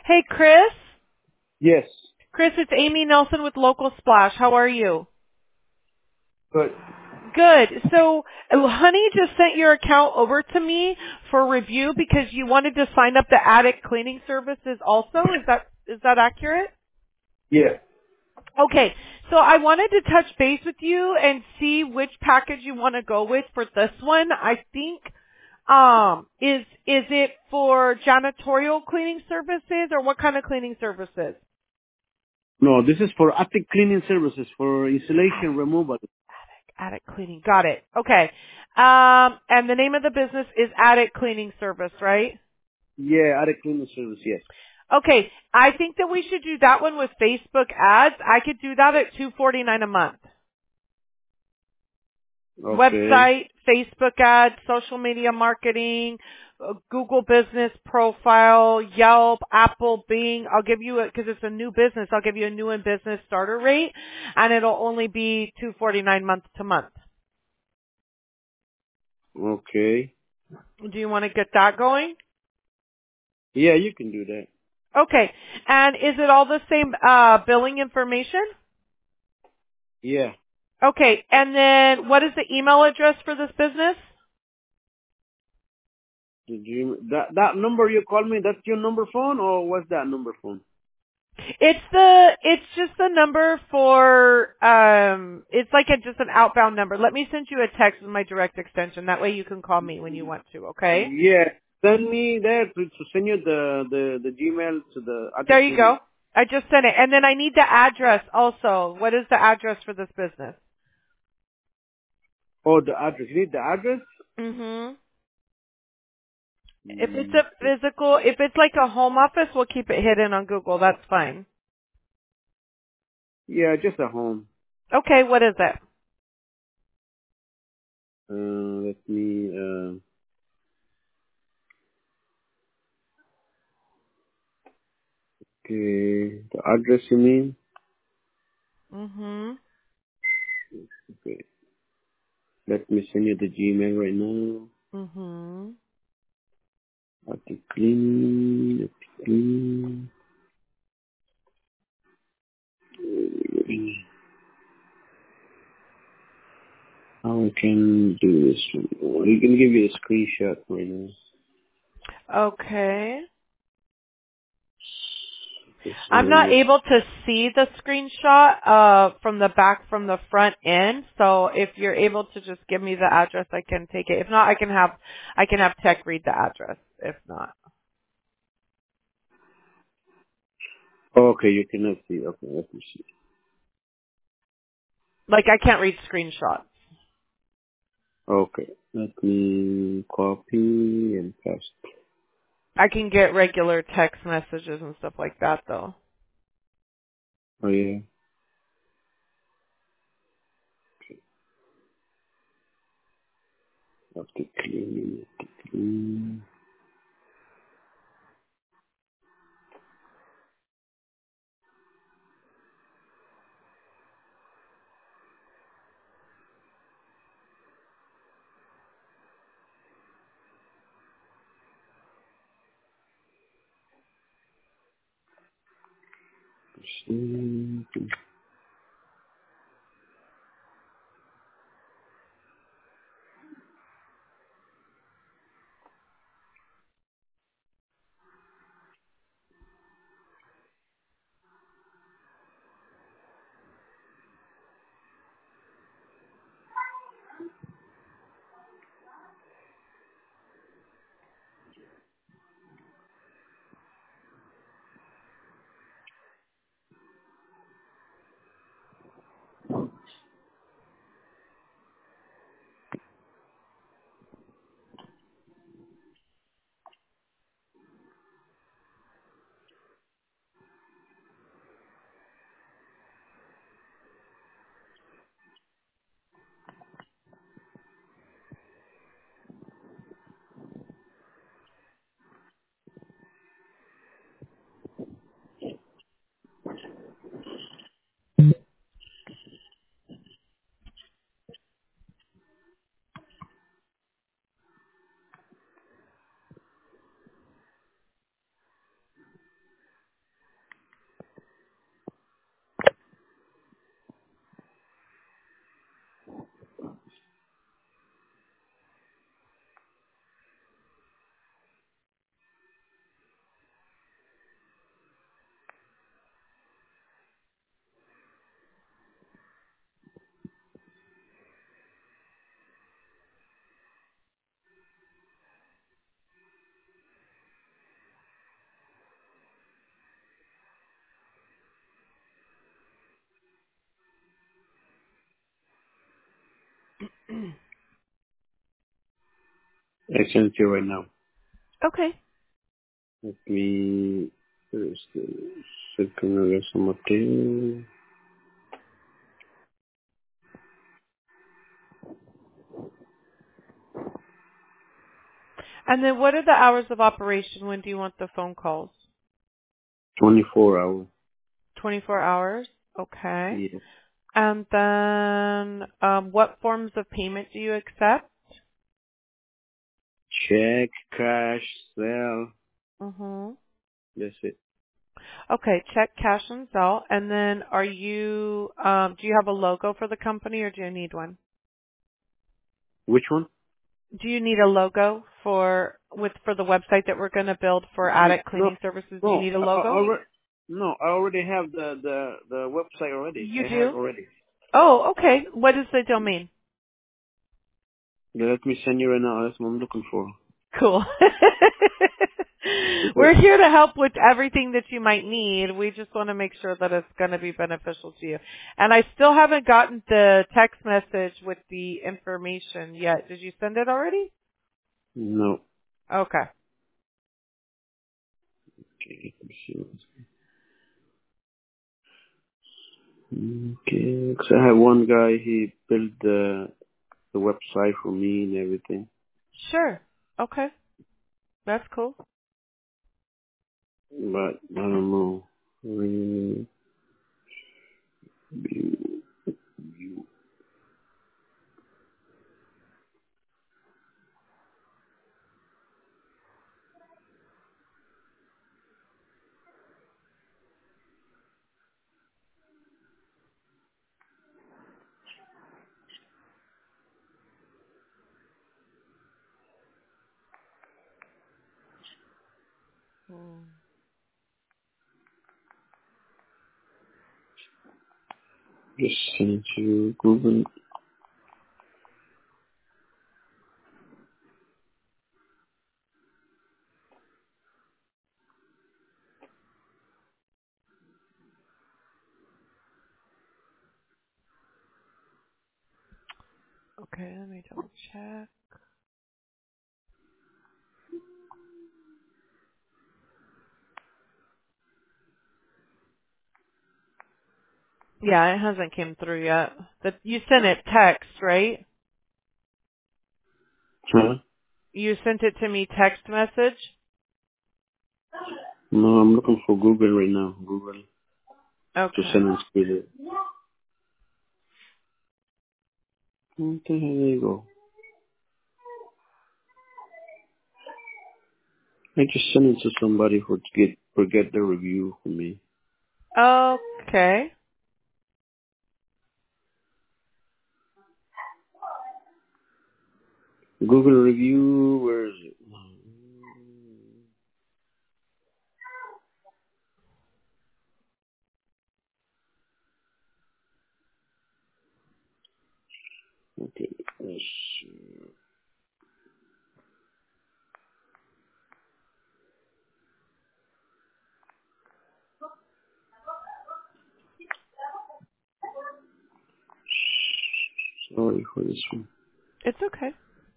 Hey, Chris. Yes. Chris, it's Amy Nelson with Local Splash. How are you? Good. Good. So, Honey just sent your account over to me for review because you wanted to sign up the attic cleaning services also. Is that accurate? Yeah. Okay. So I wanted to touch base with you and see which package you want to go with for this one. I think is it for janitorial cleaning services or what kind of cleaning services? No, this is for attic cleaning services for insulation removal. Attic cleaning. Got it. Okay. And the name of the business is Attic Cleaning Service, right? Yeah, attic cleaning service. Yes. Okay. I think that we should do that one with Facebook ads. I could do that at $249 a month. Okay. Website, Facebook ads, social media marketing, Google business profile, Yelp, Apple, Bing. I'll give you because it's a new business. I'll give you a new in business starter rate, and it'll only be $249 month to month. Okay. Do you want to get that going? Yeah, you can do that. Okay. And is it all the same billing information? Yeah. Okay. And then what is the email address for this business? Did you that number you called me? That's your number phone, or what's that number phone? It's just the number for it's like just an outbound number. Let me send you a text with my direct extension. That way you can call me when you want to, okay? Yeah. Send me there to send you the Gmail to the There attic you cleaning. go. I just sent it. And then I need the address also. What is the address for this business? Oh, the address. You need the address? Mhm. If it's Mm, a physical, if it's like a home office, we'll keep it hidden on Google. That's fine. yeah, just a home. Okay, what is it? Let me. Okay, the address you mean? Mhm. Okay. Let me send you the Gmail right now. Mhm. Attic clean. Attic clean. How I can do this one? Oh, you can give you a screenshot right now. Okay. This I'm not one. able to see the screenshot from the back from the front end. So if you're able to just give me the address, I can take it. If not, I can have tech read the address. If not, Okay, you cannot see. Okay, let me see. like I can't read screenshots. Okay, let me copy and paste. I can get regular text messages and stuff like that though. Oh yeah. Attic clean. Attic clean. I sent it to you right now. Okay. Let me. There's the second Mateo. And then what are the hours of operation? When do you want the phone calls? 24 hour. 24 hours? Okay. Yeah. And then what forms of payment do you accept? Check, cash, sell. Mm-hmm. That's it. Okay, check, cash, and Zelle. And then are you, do you have a logo for the company or do you need one? Which one? Do you need a logo for the website that we're going to build for Attic No, Cleaning Services? Do you no. need a logo? No, I already have the website already. You I have do? already. Oh, okay. What is the domain? Let me send you right now. That's what I'm looking for. Cool. We're here to help with everything that you might need. We just want to make sure that it's going to be beneficial to you. And I still haven't gotten the text message with the information yet. Did you send it already? No. Okay. Okay, let me see. Okay, 'cause I had one guy. He built the website for me and everything. Sure. Okay. That's cool. But I don't know. Review. Hmm. Just send it to Google. Okay, let me double check. Yeah, it hasn't came through yet. You sent it text, right? Huh? You sent it to me text message? No, I'm looking for Google right now. Google to Okay. send it to the. What the hell? There you go. I just sent it to somebody who get the review for me. Okay. Google review. Where is it? Okay. Let's see. Sorry for this one. It's okay.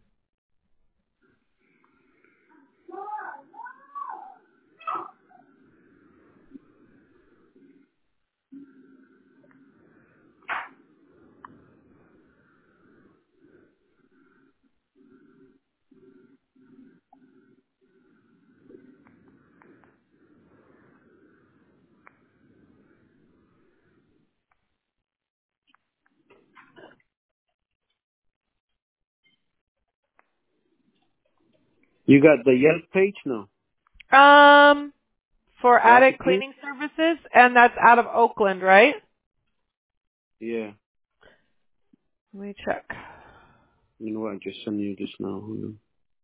You got the Yelp page now. For The Attic Attic Clean? Cleaning Services, and that's out of Oakland, right? Yeah. Let me check. You know what? I just sent you this now. Hold on.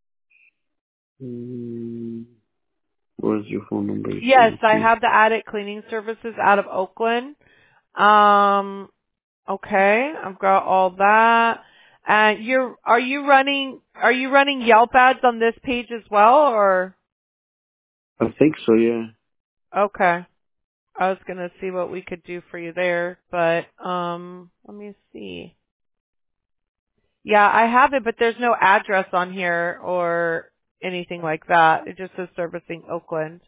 Where's your phone number? You Yes, send it I to. have the Attic Cleaning Services out of Oakland. Um, okay, I've got all that. And are you running Yelp ads on this page as well, or? I think so. Yeah. Okay. I was gonna see what we could do for you there, but let me see. Yeah, I have it, but there's no address on here or anything like that. It just says servicing Oakland.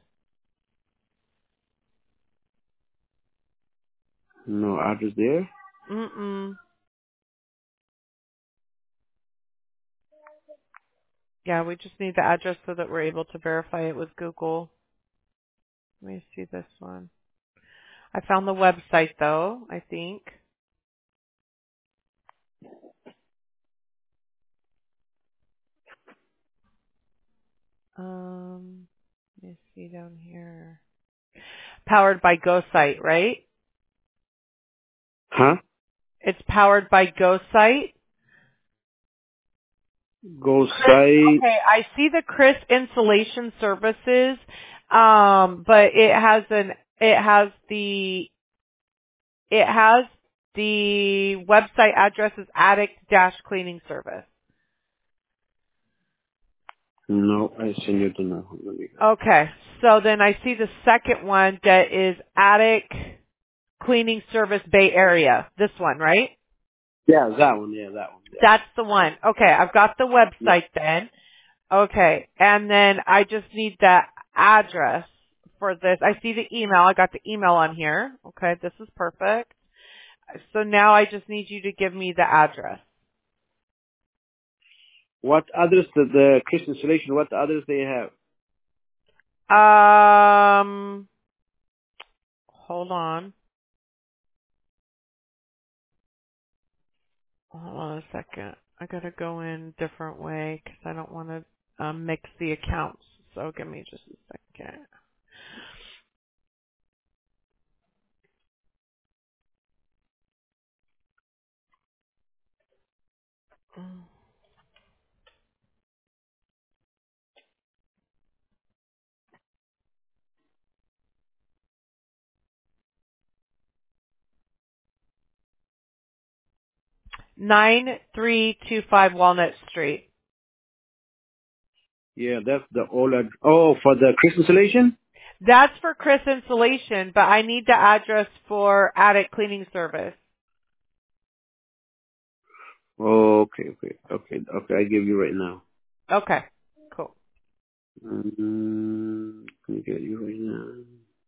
No address there. Mm-mm. Yeah, we just need the address so that we're able to verify it with Google. Let me see this one. I found the website though, I think. Let me see down here. Powered by GoSite, right? Huh? It's powered by GoSite. Go Chris, site. okay, I see the Chris Insulation Services, but it has the website address is Attic-Cleaning Service. No, I send you the now. Let me. Okay, so then I see the second one that is Attic Cleaning Service Bay Area. This one, right? Yeah, that one. Yeah, that one. Yeah. That's the one. Okay, I've got the Yeah. website then. Okay, and then I just need the address for this. I see the email. I got the email on here. Okay, this is perfect. So now I just need you to give me the address. What address the Chris installation? What address they have? Hold on. Hold on a second. I gotta go in a different way because I don't want to mix the accounts. So give me just a second. 9325 Walnut Street. Yeah, that's the old. Oh, for the Chris installation. That's for Chris Insulation, but I need the address for Attic Cleaning Service. Oh, okay. I give you right now. Okay, cool. Let me get you right now.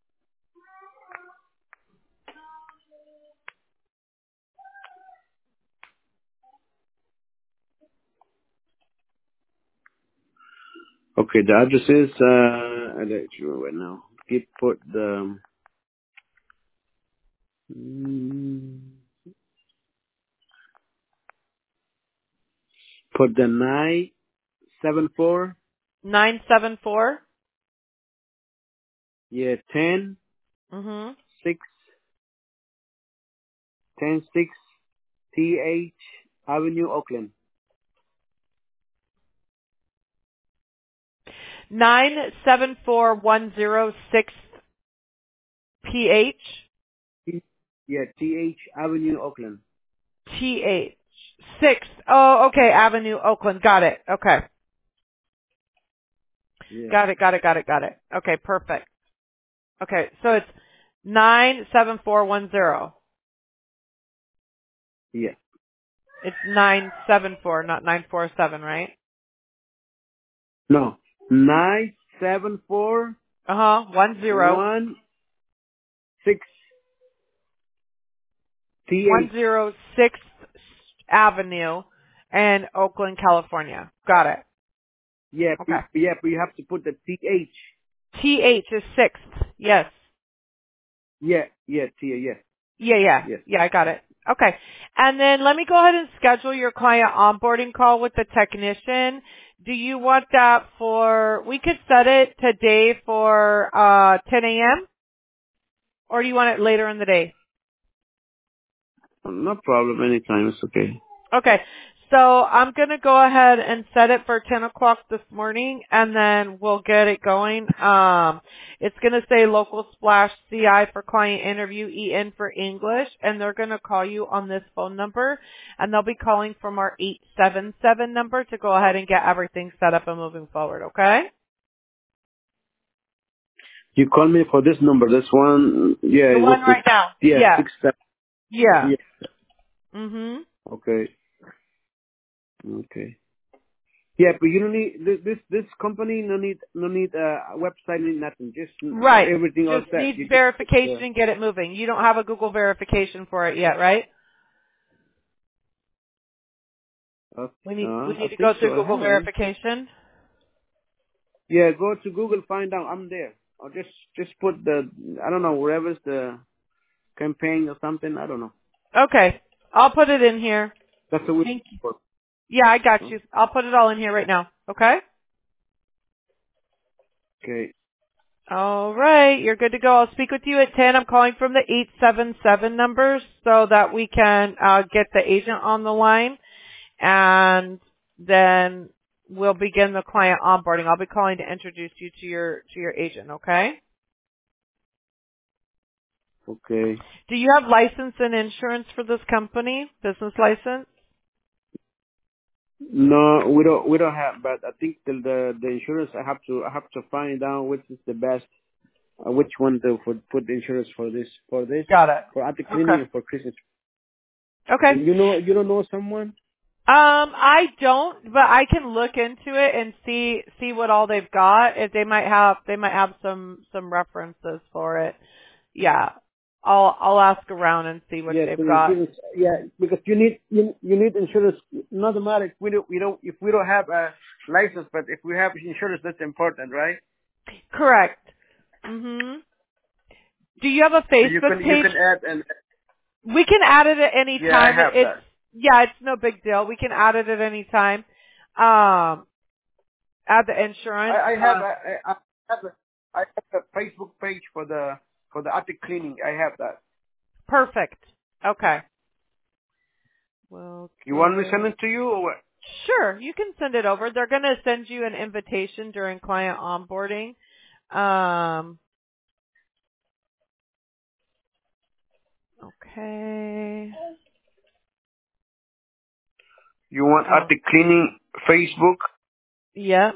Okay, the address is I let you right now. Keep put the put the 974. 974? Yeah, 10 Mm-hmm. 6 10 6 TH Avenue, Oakland. 974106 PH? Yeah, TH Avenue, Oakland. TH. 6. Oh, okay, Avenue, Oakland. Got it. Okay. Yeah, Got it. Okay, perfect. Okay, so it's 97410. yeah. It's 974, not 947, right? No, 974 10. 16 TH. 106th Avenue in Oakland, California. Got it. Yeah, Okay. but you have to put the TH. TH is 6th. Yes. Yeah, yeah. Yes. Yeah, I got it. Okay. And then let me go ahead and schedule your client onboarding call with the technician. Do you want that we could set it today for 10 a.m. or do you want it later in the day? No problem. Anytime. It's okay. Okay. So I'm going to go ahead and set it for 10 o'clock this morning and then we'll get it going. It's going to say local splash CI for client interview, EN for English, and they're going to call you on this phone number and they'll be calling from our 877 number to go ahead and get everything set up and moving forward. Okay. You call me for this number. This one. Yeah, The it was one the right now. yeah Yeah. 6 7. Yeah. Yeah. Mhm. Okay. Okay. Yeah, but you don't need this company. No need website. Need nothing. Just Right. everything all Just set. needs You just verification and get it moving. You don't have a Google verification for it yet, right? We I need to think go so. through I Google have it. verification. Yeah, go to Google, find out. I'm there. Or just put the I don't know wherever's the campaign or something. I don't know. Okay. I'll put it in here. That's a week. Thank you. Yeah, I got you. I'll put it all in here right now. Okay? Okay. All right. You're good to go. I'll speak with you at 10. I'm calling from the 877 numbers so that we can get the agent on the line, and then we'll begin the client onboarding. I'll be calling to introduce you to your agent, okay? Okay. Do you have license and insurance for this company? Business license? No, we don't have. But I think the insurance I have to find out which is the best. Which one to put the insurance for this Got it. for at the Okay. cleaning and for Christmas. Okay. You don't know someone? I don't, but I can look into it and see what all they've got. If they might have some references for it. Yeah. I'll ask around and see what Yeah, they've so got. because you need insurance. Not matter if we don't have a license, but if we have insurance, that's important, right? Correct. Mhm. Do you have a So you Facebook can you page? can add and We can add it at any yeah, I time. have that. It's no big deal. We can add it at any time. Add the insurance. I have I have a Facebook page for the attic cleaning. I have that. Perfect. Okay. Well, You want me to good. send it to you or what? Sure, you can send it over. They're going to send you an invitation during client onboarding. Um, okay. You want attic cleaning Facebook, Yeah.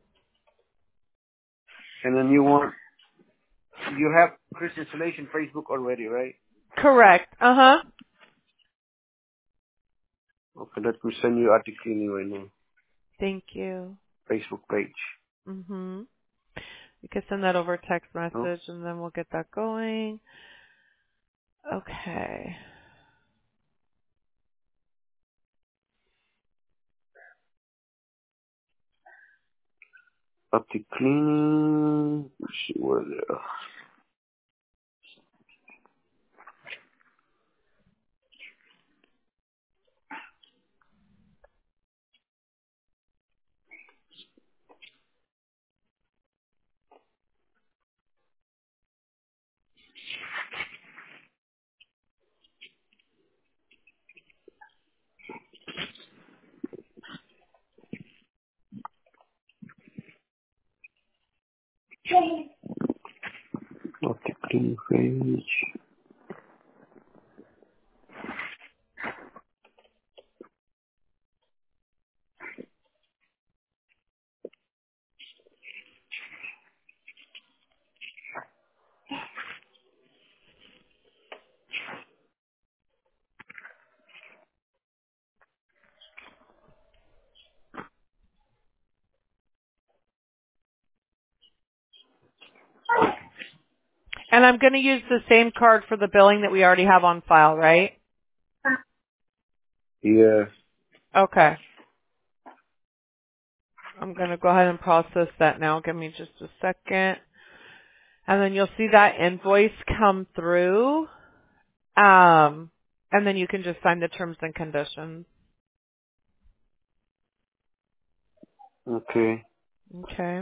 and then you have Chris Installation Facebook already, right? Correct. Uh-huh. Okay, let me send you attic cleaning right now. Thank you. Facebook page. Mhm. You can send that over text Oh, message and then we'll get that going. Okay. attic cleaning. Let's see where they are. Attic cleaning page. And I'm going to use the same card for the billing that we already have on file, right? Yeah. Okay. I'm going to go ahead and process that now. Give me just a second. And then you'll see that invoice come through. And then you can just sign the terms and conditions. Okay. Okay.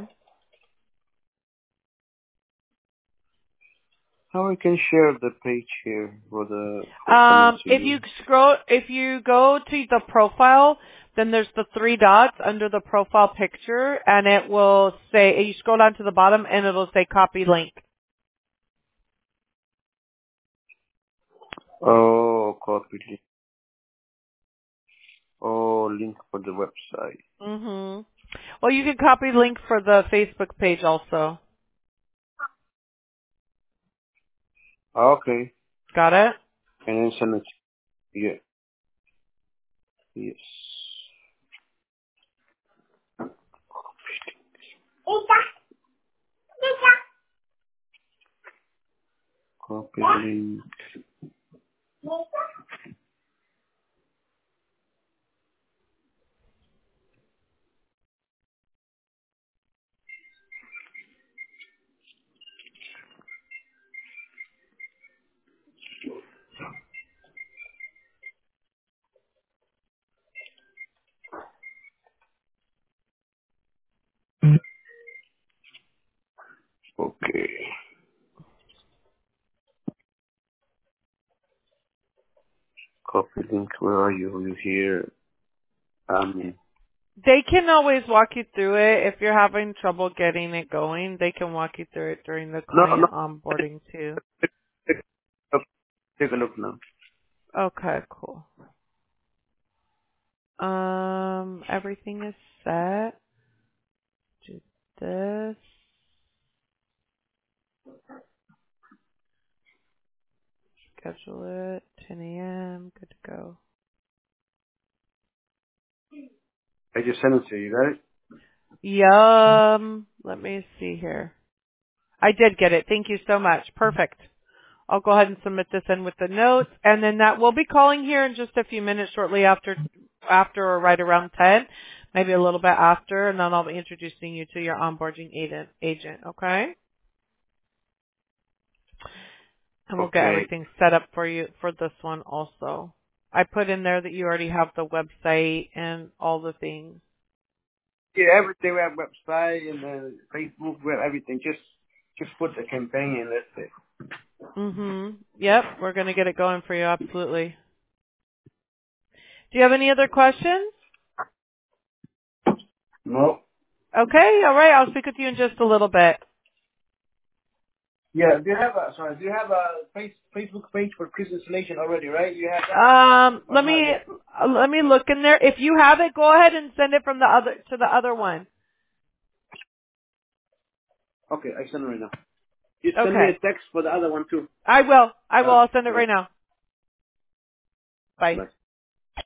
How I can share the page here for sending to you? If you go to the profile, then there's the three dots under the profile picture, and it will say, you scroll down to the bottom, and it'll say copy link. Oh, copy link. Oh, link for the website. Mhm. Well, you can copy link for the Facebook page also. Okay. Got it? And then send it. Yeah. Yes. Copy link. Okay. Copy link. Where are you? You here? They can always walk you through it. If you're having trouble getting it going, they can walk you through it during the No, client onboarding too. take a look now. Okay, cool. Everything is set. Do this. Schedule it. 10 a.m. Good to go. I just sent it to you. You got it? Yum. Let me see here. I did get it. Thank you so much. Perfect. I'll go ahead and submit this in with the notes, and then that we'll be calling here in just a few minutes shortly after or right around 10, maybe a little bit after, and then I'll be introducing you to your onboarding agent, okay? And we'll get Okay. everything set up for you for this one also. I put in there that you already have the website and all the things. Yeah, everything. We have website and Facebook. We have everything. Just put the campaign in. That's it. Yep, we're going to get it going for you, absolutely. Do you have any other questions? No. Okay, all right. I'll speak with you in just a little bit. Yeah. Do you have a Facebook page for Chris Installation already? Right? You have that or Let not me yet? let me look in there. If you have it, go ahead and send it from the other to the other one. Okay, I send it right now. You send me a Okay, text for the other one too. I will. All right. I'll send it right now. Bye. Bye.